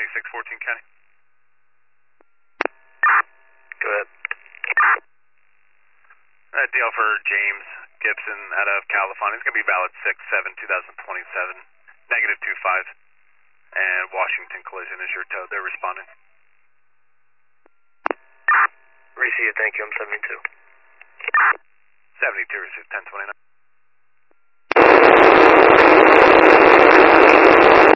7614 County. Go ahead. Deal for James Gibson out of California. It's going to be valid 6/7/2027, -25. And Washington collision is your tow. They're responding. Receive, thank you. I'm 72. 72, receive 1029.